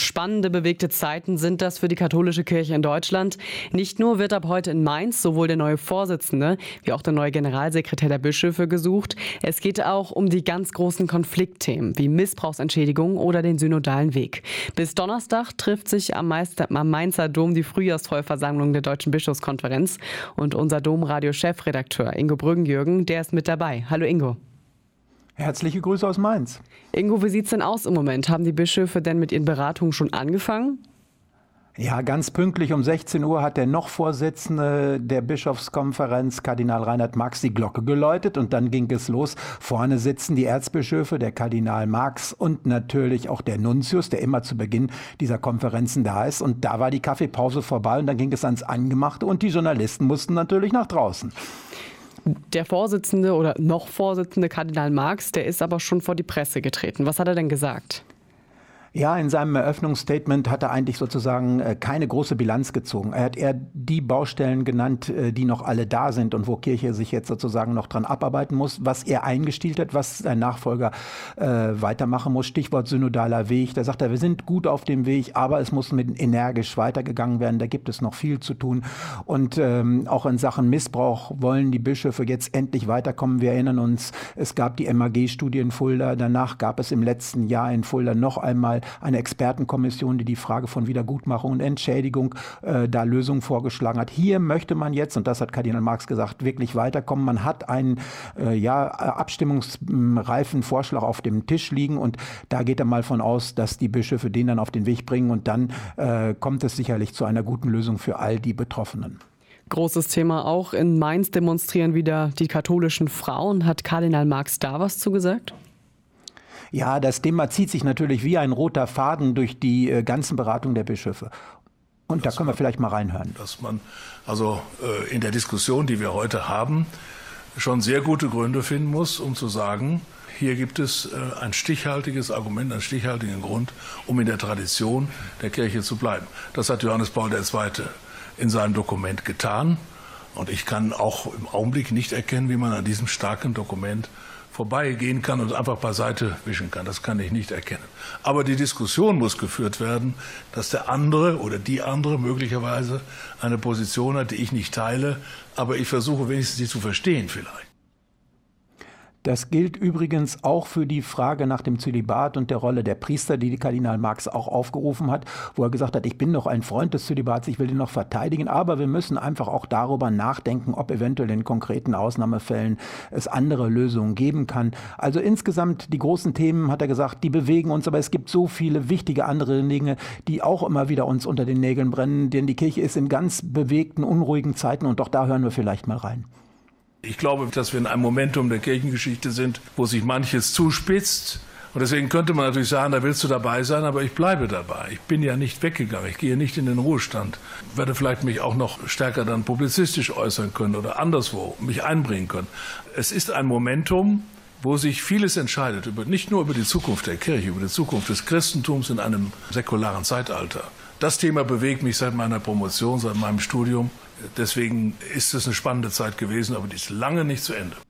Spannende, bewegte Zeiten sind das für die katholische Kirche in Deutschland. Nicht nur wird ab heute in Mainz sowohl der neue Vorsitzende wie auch der neue Generalsekretär der Bischöfe gesucht. Es geht auch um die ganz großen Konfliktthemen wie Missbrauchsentschädigung oder den synodalen Weg. Bis Donnerstag trifft sich am Mainzer Dom die Frühjahrsvollversammlung der Deutschen Bischofskonferenz. Und unser Domradio-Chefredakteur Ingo Brüggenjürgen, der ist mit dabei. Hallo Ingo. Herzliche Grüße aus Mainz. Ingo, wie sieht es denn aus im Moment? Haben die Bischöfe denn mit ihren Beratungen schon angefangen? Ja, ganz pünktlich um 16 Uhr hat der noch Vorsitzende der Bischofskonferenz, Kardinal Reinhard Marx, die Glocke geläutet und dann ging es los. Vorne sitzen die Erzbischöfe, der Kardinal Marx und natürlich auch der Nuntius, der immer zu Beginn dieser Konferenzen da ist. Und da war die Kaffeepause vorbei und dann ging es ans Angemachte und die Journalisten mussten natürlich nach draußen. Der Vorsitzende oder noch Vorsitzende Kardinal Marx, der ist aber schon vor die Presse getreten. Was hat er denn gesagt? Ja, in seinem Eröffnungsstatement hat er eigentlich sozusagen keine große Bilanz gezogen. Er hat eher die Baustellen genannt, die noch alle da sind und wo Kirche sich jetzt sozusagen noch dran abarbeiten muss, was er eingestielt hat, was sein Nachfolger weitermachen muss. Stichwort synodaler Weg. Da sagt er, wir sind gut auf dem Weg, aber es muss mit energisch weitergegangen werden. Da gibt es noch viel zu tun. Und auch in Sachen Missbrauch wollen die Bischöfe jetzt endlich weiterkommen. Wir erinnern uns, es gab die MAG-Studie in Fulda. Danach gab es im letzten Jahr in Fulda noch einmal eine Expertenkommission, die die Frage von Wiedergutmachung und Entschädigung da Lösungen vorgeschlagen hat. Hier möchte man jetzt, und das hat Kardinal Marx gesagt, wirklich weiterkommen. Man hat einen abstimmungsreifen Vorschlag auf dem Tisch liegen und da geht er mal von aus, dass die Bischöfe den dann auf den Weg bringen und dann kommt es sicherlich zu einer guten Lösung für all die Betroffenen. Großes Thema auch. In Mainz demonstrieren wieder die katholischen Frauen. Hat Kardinal Marx da was zu gesagt? Ja, das Thema zieht sich natürlich wie ein roter Faden durch die ganzen Beratungen der Bischöfe. Und da können wir vielleicht mal reinhören. Dass man also in der Diskussion, die wir heute haben, schon sehr gute Gründe finden muss, um zu sagen, hier gibt es ein stichhaltiges Argument, einen stichhaltigen Grund, um in der Tradition der Kirche zu bleiben. Das hat Johannes Paul II. In seinem Dokument getan. Und ich kann auch im Augenblick nicht erkennen, wie man an diesem starken Dokument vorbeigehen kann und einfach beiseite wischen kann. Das kann ich nicht erkennen. Aber die Diskussion muss geführt werden, dass der andere oder die andere möglicherweise eine Position hat, die ich nicht teile, aber ich versuche wenigstens sie zu verstehen vielleicht. Das gilt übrigens auch für die Frage nach dem Zölibat und der Rolle der Priester, die Kardinal Marx auch aufgerufen hat, wo er gesagt hat, ich bin noch ein Freund des Zölibats, ich will ihn noch verteidigen, aber wir müssen einfach auch darüber nachdenken, ob eventuell in konkreten Ausnahmefällen es andere Lösungen geben kann. Also insgesamt die großen Themen, hat er gesagt, die bewegen uns, aber es gibt so viele wichtige andere Dinge, die auch immer wieder uns unter den Nägeln brennen, denn die Kirche ist in ganz bewegten, unruhigen Zeiten und doch da hören wir vielleicht mal rein. Ich glaube, dass wir in einem Momentum der Kirchengeschichte sind, wo sich manches zuspitzt. Und deswegen könnte man natürlich sagen, da willst du dabei sein, aber ich bleibe dabei. Ich bin ja nicht weggegangen, ich gehe nicht in den Ruhestand. Ich werde vielleicht mich auch noch stärker dann publizistisch äußern können oder anderswo mich einbringen können. Es ist ein Momentum, wo sich vieles entscheidet, nicht nur über die Zukunft der Kirche, über die Zukunft des Christentums in einem säkularen Zeitalter. Das Thema bewegt mich seit meiner Promotion, seit meinem Studium. Deswegen ist es eine spannende Zeit gewesen, aber die ist lange nicht zu Ende.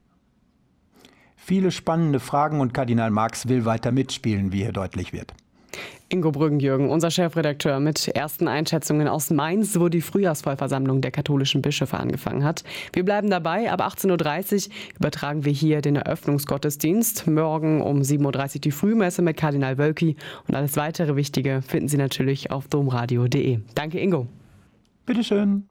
Viele spannende Fragen und Kardinal Marx will weiter mitspielen, wie hier deutlich wird. Ingo Brüggenjürgen, unser Chefredakteur, mit ersten Einschätzungen aus Mainz, wo die Frühjahrsvollversammlung der katholischen Bischöfe angefangen hat. Wir bleiben dabei. Ab 18.30 Uhr übertragen wir hier den Eröffnungsgottesdienst. Morgen um 7.30 Uhr die Frühmesse mit Kardinal Wölki. Und alles weitere Wichtige finden Sie natürlich auf domradio.de. Danke, Ingo. Bitteschön.